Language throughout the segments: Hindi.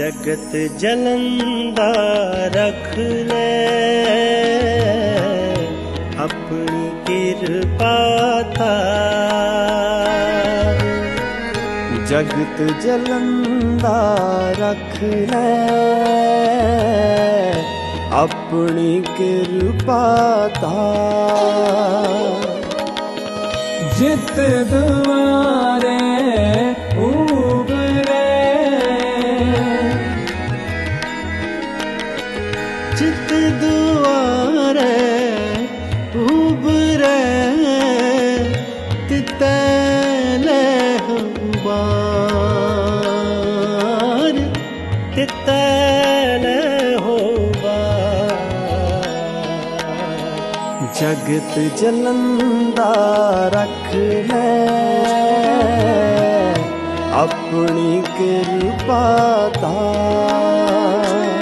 जगत जलंदा रख ले अपनी कृपा तार। जगत जलंदा रख ले अपनी कृपा तार। जित द्वारे उबरे चित दुआरे उबरे तितैले होबार तितैले होबार। जगत जलंदा रख ले अपनी कृपा तार।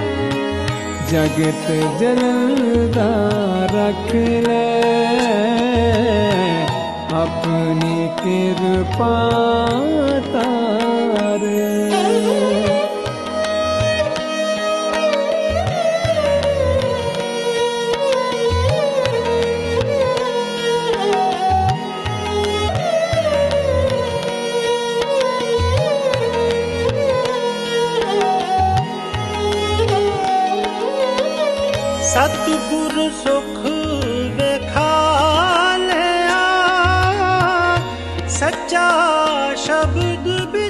जगत जलंदा रख ले अपनी कृपा तार। सतगुर सुख विखालिया सच्चा शब्द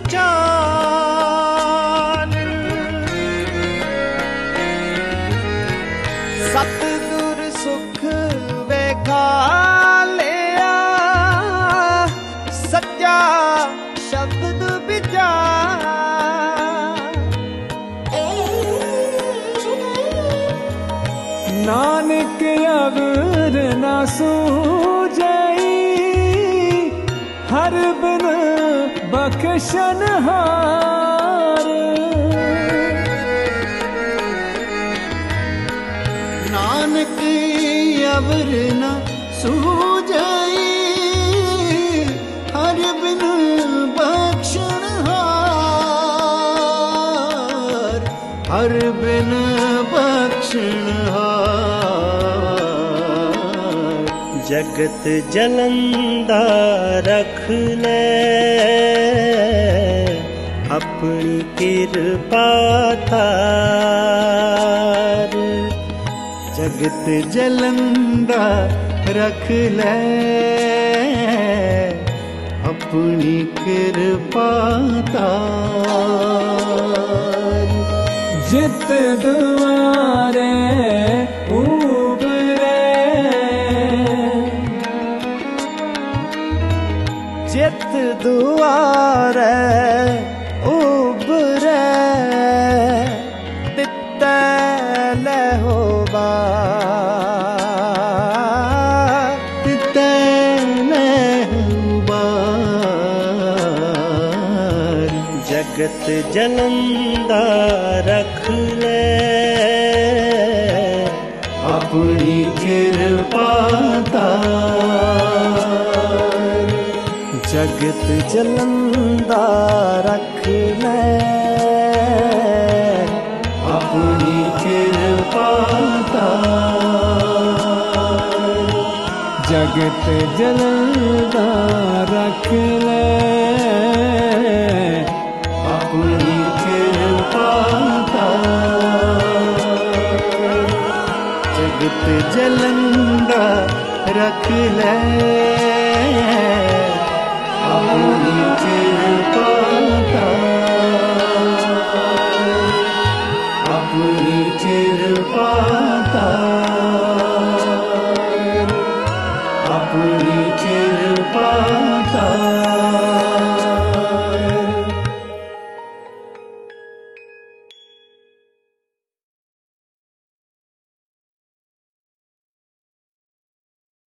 विचार। सतगुर सुख विखालिया सच्चा शब्द विचार। नानक अवर न सूझई हर बिन बख्शनहार। नानक अवर न सूझई हर बिन बख्शनहार। हर बिन बख्शनहार। जगत जलंदा रख ले अपनी कृपा तार। जगत जलंदा रख ले अपनी कृपा तार। जित द्वारे उबरे जित द्वारे उबरे तितैले होबार। तितैले होबार। जगत जलंदा रख ले अपनी कृपा तार। जगत जलंदा रख ले अपनी कृपा तार। जगत जलंदा रख ले अपनी कृपा तार। जगत जलंदा रख ले अपनी कृपा तार। अपनी कृपा